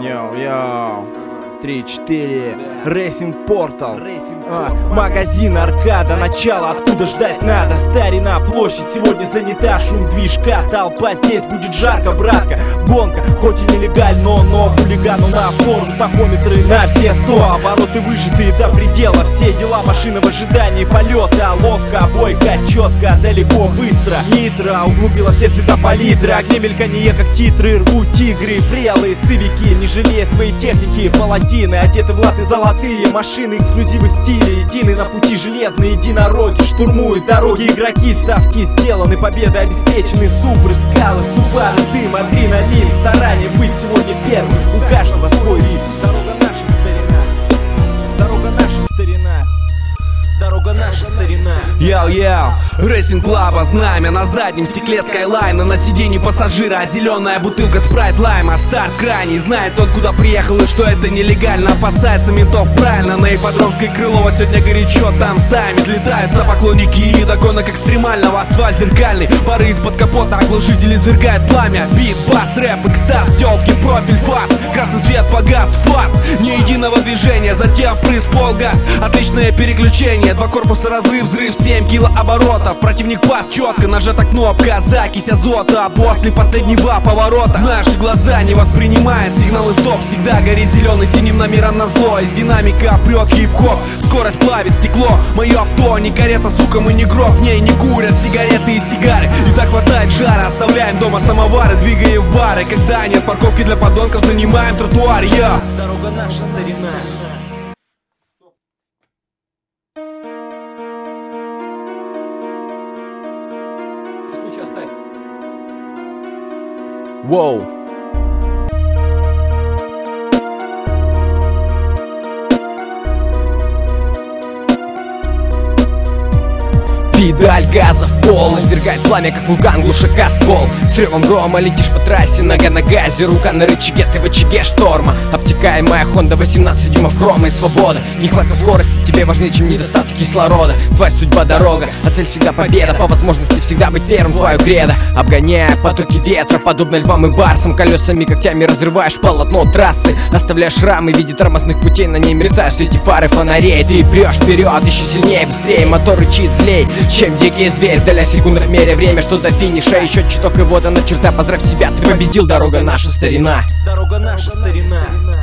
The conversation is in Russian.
Йоу, 3-4, Racing Portal, магазин аркада, начало, откуда ждать надо. Старина, площадь сегодня занята, шум движка, толпа, здесь будет жарко, братка. Гонка, хоть и нелегально, но хулигану на форму, тахометры на все 100, обороты выжатые до предела, все дела, машина в ожидании полета. Ловко, бойко, четко, далеко, быстро. Нитро углубила все цвета палитры, огни мельканье, как титры, рвут тигры, прелые цивики, не жалея своей техники, паладины, одеты в латы золотые, машины эксклюзивы в стиле, едины на пути железные единороги, штурмуют дороги игроки, ставки сделаны, победы обеспечены, супры, скалы, субары, дым, адреналин, старание быть сегодня первым, у каждого свой ритм. Дорога наша старина, дорога наша старина, дорога наша старина. Йоу-йоу, Racing Club, знамя на заднем стекле скайлайна, на сиденье пассажира зеленая бутылка спрайт лайма. Старт крайний, знает тот, куда приехал и что это нелегально. Опасается ментов правильно, на ипподромской Крылова сегодня горячо, там стаями слетаются поклонники и до гонок экстремального. Асфальт зеркальный, пары из-под капота, оглушитель извергает пламя. Бит, бас, рэп, экстаз, тёлки, профиль, фас, красный свет погас, фас, ни единого движения, затем прыск, полгаз, отличное переключение, два корпуса разрыв, взрыв, 7 килооборотов. Противник пас, четко нажата кнопка, закись азота. После последнего поворота наши глаза не воспринимают сигналы стоп. Всегда горит зеленый синим номером назло. Из динамика прет хип-хоп, скорость плавит стекло. Мое авто не карета, сука, мы не гроб. В ней не курят сигареты и сигары. И так хватает жара, оставляем дома самовары, двигаем в бары. Когда нет парковки для подонков, занимаем тротуар. Дорога наша старина. Воу. Педаль газа в пол, извергает пламя, как вулкан, глушака ствол. С ревом грома летишь по трассе, нога на газе, рука на рычаге, ты в очаге шторма. Обтекаемая Honda 18 дюймов хрома и свобода. Нехватка скорости тебе важнее, чем недостаток кислорода. Твоя судьба дорога, а цель всегда победа. По возможности всегда быть первым, твою кредо. Обгоняя потоки ветра, подобно львам и барсам, колесами, когтями разрываешь полотно трассы. Оставляешь шрамы в виде тормозных путей, на ней мерцаешь в свете фары фонарей. Ты прешь вперед, еще сильнее, быстрее, мотор рычит злей, чем дикий зверь. Доля секунд, меря время, что до финиша еще чуток, и вот она черта, поздравь себя, ты победил, дорога наша старина. Дорога наша старина.